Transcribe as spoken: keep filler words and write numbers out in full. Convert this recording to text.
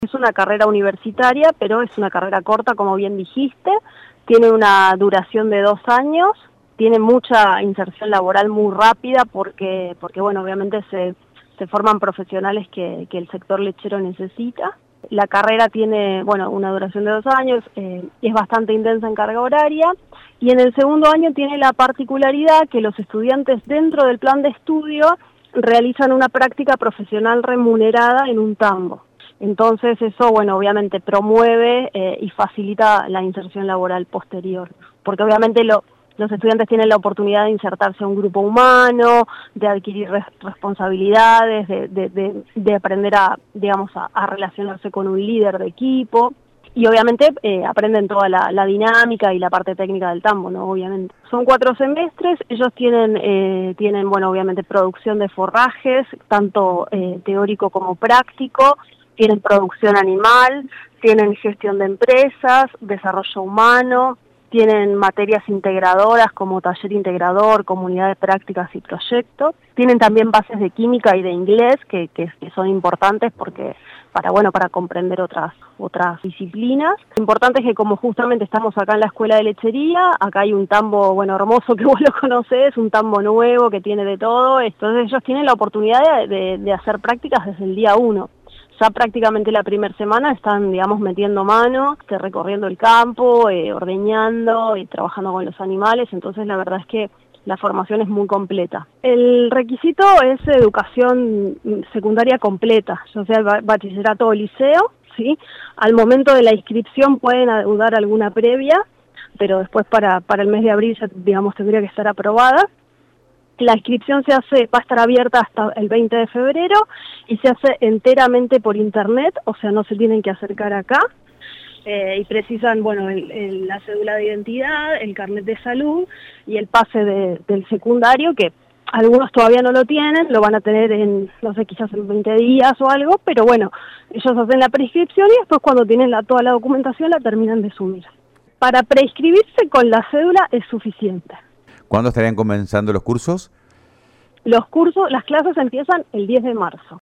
Es una carrera universitaria, pero es una carrera corta, como bien dijiste, tiene una duración de dos años, tiene mucha inserción laboral muy rápida porque, porque bueno, obviamente se, se forman profesionales que, que el sector lechero necesita. La carrera tiene, bueno, una duración de dos años, eh, es bastante intensa en carga horaria, y en el segundo año tiene la particularidad que los estudiantes dentro del plan de estudio realizan una práctica profesional remunerada en un tambo. Entonces eso, bueno, obviamente promueve eh, y facilita la inserción laboral posterior, porque obviamente lo, los estudiantes tienen la oportunidad de insertarse a un grupo humano, de adquirir res responsabilidades, de, de, de, de aprender a, digamos, a, a relacionarse con un líder de equipo, y obviamente eh, aprenden toda la, la dinámica y la parte técnica del tambo, ¿no? Obviamente. Son cuatro semestres, ellos tienen, eh, tienen bueno, obviamente producción de forrajes, tanto eh, teórico como práctico, tienen producción animal, tienen gestión de empresas, desarrollo humano, tienen materias integradoras como taller integrador, comunidad de prácticas y proyectos, tienen también bases de química y de inglés que, que, que son importantes porque para bueno para comprender otras otras disciplinas. Lo importante es que como justamente estamos acá en la escuela de lechería, acá hay un tambo bueno hermoso que vos lo conocés, un tambo nuevo que tiene de todo, entonces ellos tienen la oportunidad de, de, de hacer prácticas desde el día uno. Ya prácticamente la primera semana están, digamos, metiendo mano, recorriendo el campo, eh, ordeñando y trabajando con los animales, entonces la verdad es que la formación es muy completa. El requisito es educación secundaria completa, o sea, bachillerato o liceo, ¿sí? Al momento de la inscripción pueden adeudar alguna previa, pero después para, para el mes de abril ya, digamos, tendría que estar aprobada. La inscripción se hace, va a estar abierta hasta el veinte de febrero y se hace enteramente por internet, o sea, no se tienen que acercar acá, eh, y precisan, bueno, el, el, la cédula de identidad, el carnet de salud y el pase de, del secundario, que algunos todavía no lo tienen, lo van a tener en, no sé, quizás en veinte días o algo, pero bueno, ellos hacen la prescripción y después cuando tienen la, toda la documentación la terminan de subir. Para preinscribirse con la cédula es suficiente. ¿Cuándo estarían comenzando los cursos? Los cursos, las clases empiezan el diez de marzo.